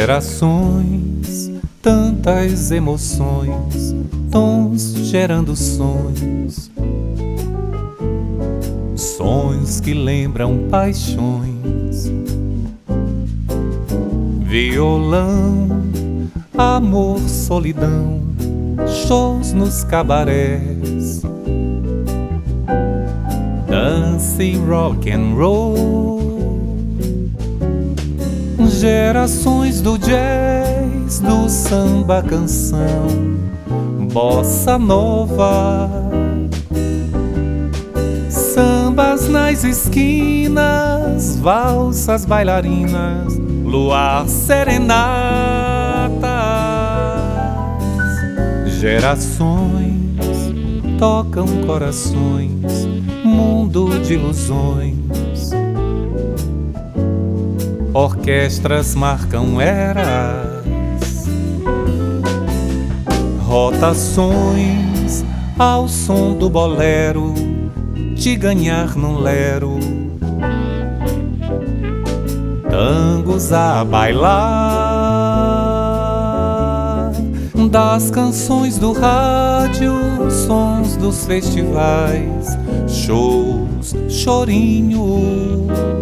Gerações, tantas emoções, tons gerando sonhos, sonhos que lembram paixões. Violão, amor, solidão, shows nos cabarés, dance, rock and roll. Gerações do jazz, do samba, canção, bossa nova, sambas nas esquinas, valsas, bailarinas, luar, serenatas. Gerações tocam corações, mundo de ilusões. Orquestras marcam eras, rotações ao som do bolero, de ganhar num lero, tangos a bailar, das canções do rádio, sons dos festivais, shows, chorinhos,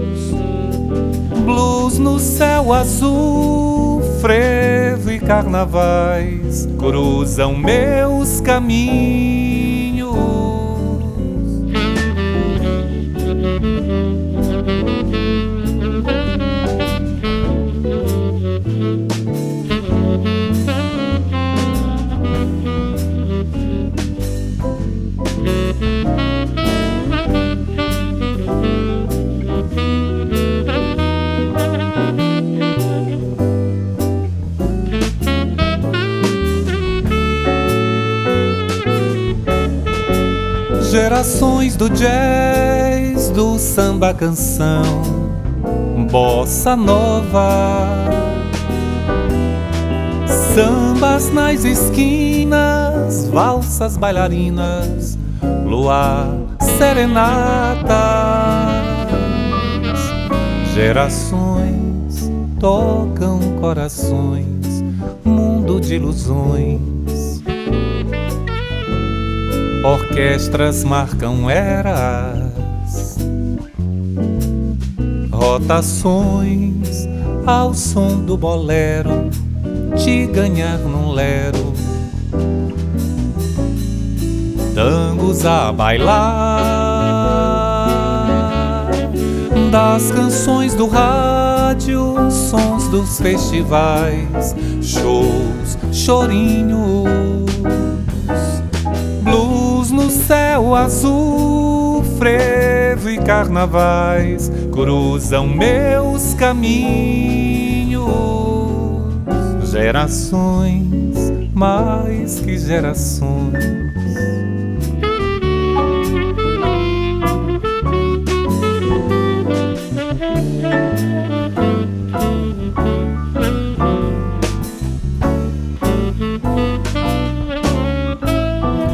blues no céu azul, frevo e carnavais cruzam meus caminhos. Gerações do jazz, do samba, canção, bossa nova, sambas nas esquinas, valsas, bailarinas, luar, serenatas. Gerações tocam corações, mundo de ilusões. Orquestras marcam eras, rotações ao som do bolero, de ganhar num lero, tangos a bailar, das canções do rádio, sons dos festivais, shows, chorinhos, blues no céu azul, frevo e carnavais cruzam meus caminhos. Gerações, mais que gerações.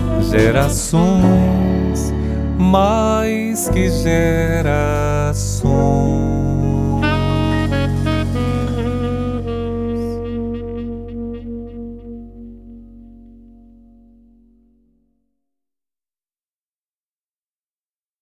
Gerações, mais que gerações.